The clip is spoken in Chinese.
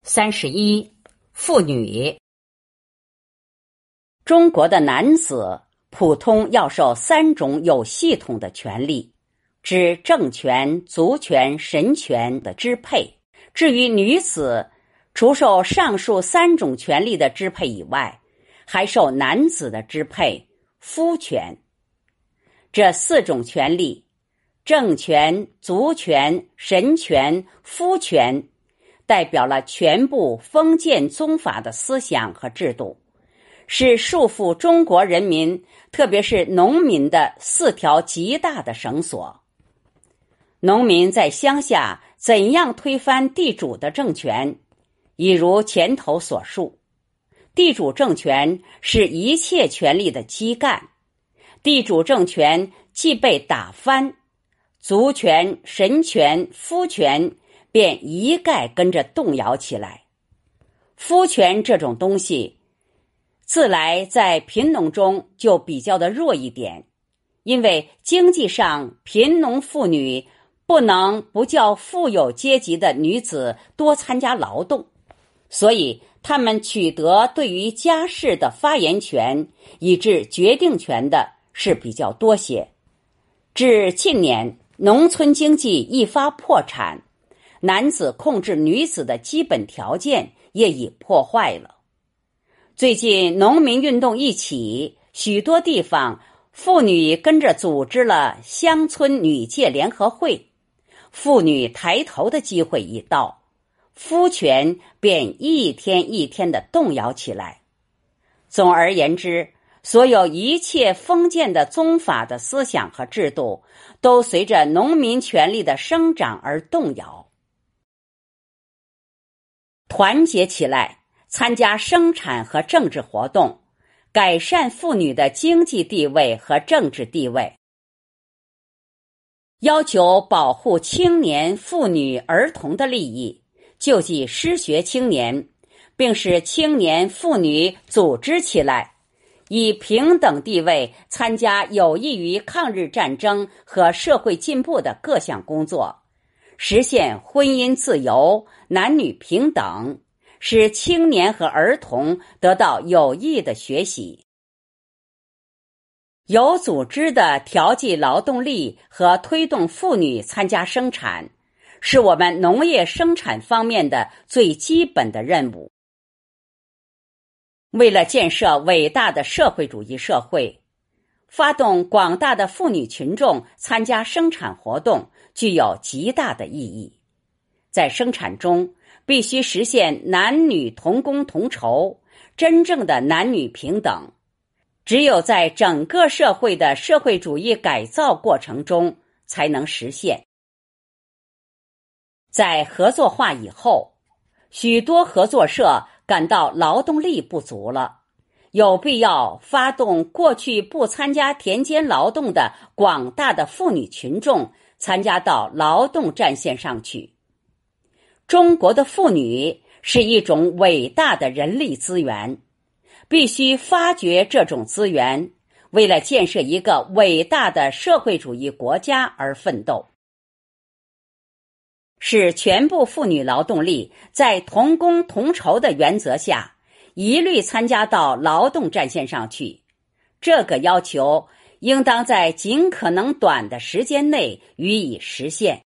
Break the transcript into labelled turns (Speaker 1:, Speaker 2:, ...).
Speaker 1: 31. 妇女。中国的男子普通要受3种有系统的权利，指政权、族权、神权的支配。至于女子，除受上述3种权利的支配以外，还受男子的支配，夫权。这4种权利，政权、族权、神权、夫权，代表了全部封建宗法的思想和制度，是束缚中国人民，特别是农民的4条极大的绳索。农民在乡下怎样推翻地主的政权？已如前头所述，地主政权是一切权力的基干，地主政权既被打翻，族权、神权、夫权便一概跟着动摇起来。夫权这种东西，自来在贫农中就比较的弱一点，因为经济上贫农妇女不能不叫富有阶级的女子多参加劳动，所以他们取得对于家事的发言权以至决定权的是比较多些。至近年，农村经济一发破产，男子控制女子的基本条件也已破坏了。最近农民运动一起，许多地方妇女跟着组织了乡村女界联合会，妇女抬头的机会一到，夫权便一天一天的动摇起来。总而言之，所有一切封建的宗法的思想和制度，都随着农民权力的生长而动摇。团结起来，参加生产和政治活动，改善妇女的经济地位和政治地位。要求保护青年、妇女、儿童的利益，救济失学青年，并使青年妇女组织起来，以平等地位参加有益于抗日战争和社会进步的各项工作，实现婚姻自由、男女平等，使青年和儿童得到有益的学习。有组织的调剂劳动力和推动妇女参加生产，是我们农业生产方面的最基本的任务。为了建设伟大的社会主义社会，发动广大的妇女群众参加生产活动具有极大的意义。在生产中，必须实现男女同工同酬，真正的男女平等。只有在整个社会的社会主义改造过程中才能实现。在合作化以后，许多合作社感到劳动力不足了，有必要发动过去不参加田间劳动的广大的妇女群众参加到劳动战线上去。中国的妇女是一种伟大的人力资源，必须发掘这种资源，为了建设一个伟大的社会主义国家而奋斗。使全部妇女劳动力在同工同酬的原则下，一律参加到劳动战线上去，这个要求应当在尽可能短的时间内予以实现。